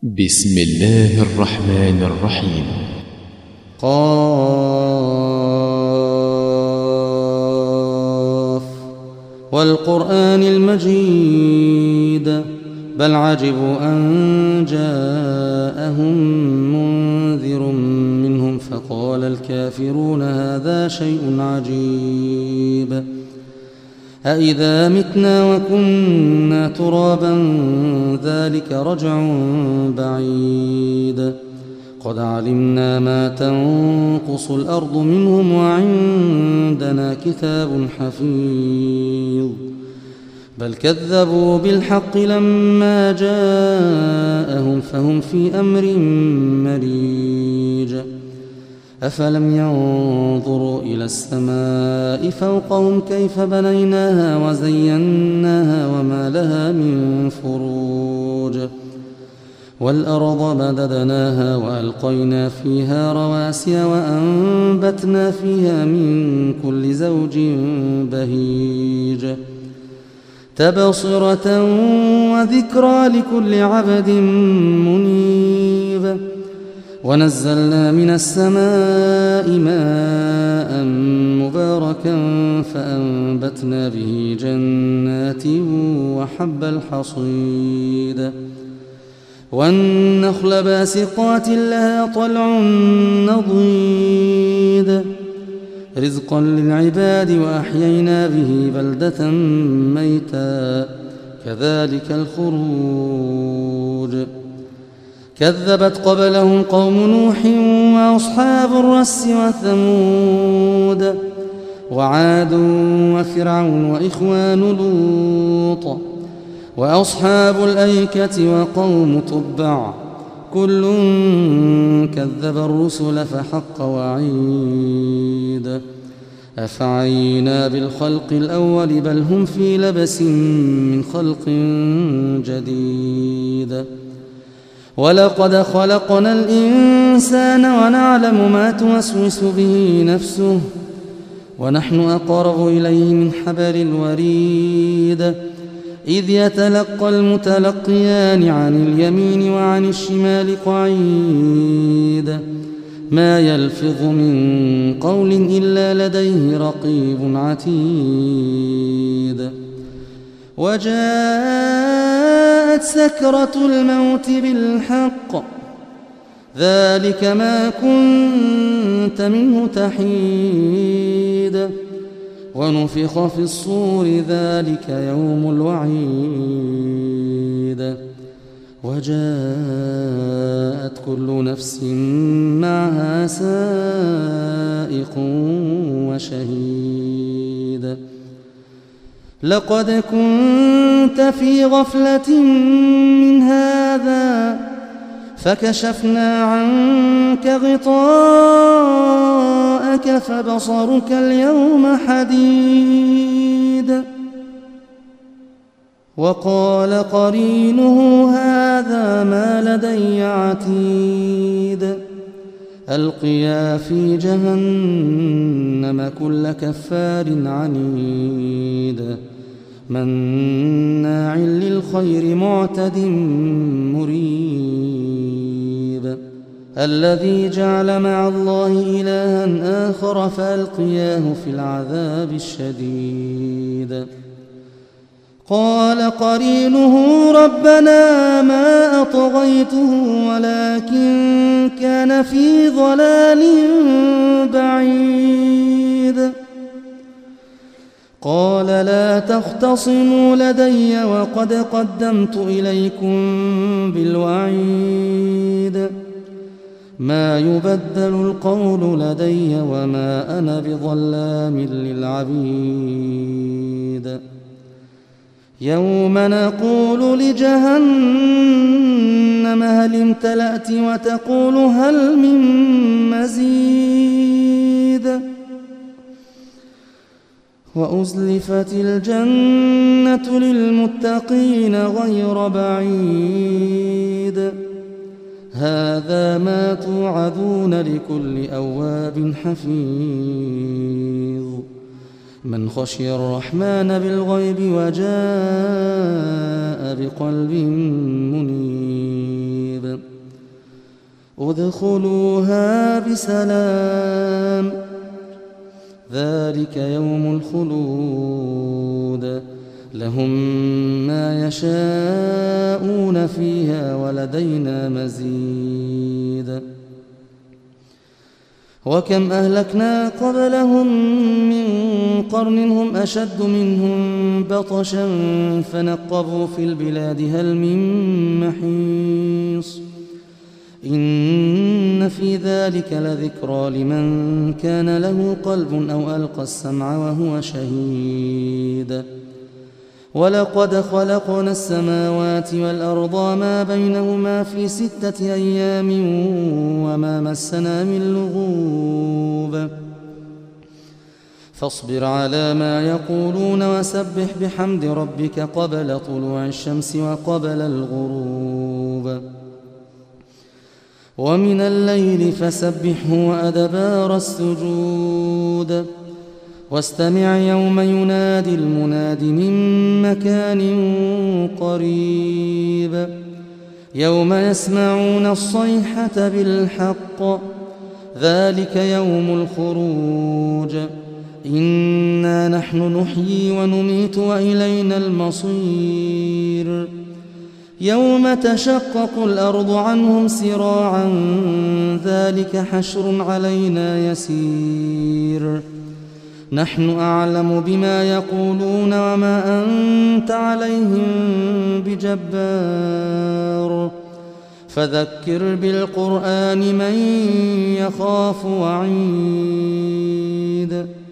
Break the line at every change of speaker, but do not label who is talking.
بسم الله الرحمن الرحيم. قاف
والقرآن المجيد بل عجبوا أن جاءهم منذر منهم فقال الكافرون هذا شيء عجيب أإذا متنا وكنا ترابا ذلك رجع بعيد قد علمنا ما تنقص الأرض منهم وعندنا كتاب حفيظ بل كذبوا بالحق لما جاءهم فهم في أمر مريج أفلم ينظروا إلى السماء فوقهم كيف بنيناها وزيناها وما لها من فروج والأرض مددناها وألقينا فيها رواسي وأنبتنا فيها من كل زوج بهيج تبصرة وذكرى لكل عبد منيب ونزلنا من السماء ماء مباركا فأنبتنا به جنات وحب الحصيد والنخل باسقات لها طلع نضيد رزقا للعباد وأحيينا به بلدة ميتا كذلك الخروج كذبت قبلهم قوم نوح وأصحاب الرس وثمود وعاد وفرعون وإخوان لوط وأصحاب الأيكة وقوم تبع كل كذب الرسل فحق وعيد أفعينا بالخلق الأول بل هم في لبس من خلق جديد ولقد خلقنا الإنسان ونعلم ما توسوس به نفسه ونحن أقرب إليه من حبل الوريد إذ يتلقى المتلقيان عن اليمين وعن الشمال قعيد ما يلفظ من قول إلا لديه رقيب عتيد وجاءت سكرة الموت بالحق ذلك ما كنت منه تحيد ونفخ في الصور ذلك يوم الوعيد وجاءت كل نفس معها سائق وشهيد لقد كنت في غفلة من هذا فكشفنا عنك غطاءك فبصرك اليوم حديد وقال قرينه هذا ما لدي عتيد ألقيا في جهنم كل كفار عنيد مناع للخير معتد مريب الذي جعل مع الله إلها آخر فألقياه في العذاب الشديد قال قرينه ربنا ما أطغيته ولكن كان في ضلال بعيد قال لا تختصموا لدي وقد قدمت إليكم بالوعيد ما يبدل القول لدي وما أنا بظلام للعبيد يوم نقول لجهنم هل امتلأت وتقول هل من مزيد وأزلفت الجنة للمتقين غير بعيد هذا ما توعدون لكل أواب حفيظ من خشي الرحمن بالغيب وجاء بقلب منيب ادخلوها بسلام ذلك يوم الخلود لهم ما يشاءون فيها ولدينا مزيد وكم أهلكنا قبلهم من قرن هم أشد منهم بطشا فنقبوا في البلاد هل من محيص إن في ذلك لذكرى لمن كان له قلب أو ألقى السمع وهو شهيد ولقد خلقنا السماوات والأرض ما بينهما في 6 أيام وما مسنا من لغوب فاصبر على ما يقولون وسبح بحمد ربك قبل طلوع الشمس وقبل الغروب ومن الليل فسبحه وأدبار السجود واستمع يوم ينادي المناد من مكان قريب يوم يسمعون الصيحة بالحق ذلك يوم الخروج إنا نحن نحيي ونميت وإلينا المصير يوم تشقق الأرض عنهم سراعا ذلك حشر علينا يسير نحن أعلم بما يقولون وما أنت عليهم بجبار فذكر بالقرآن من يخاف وعيد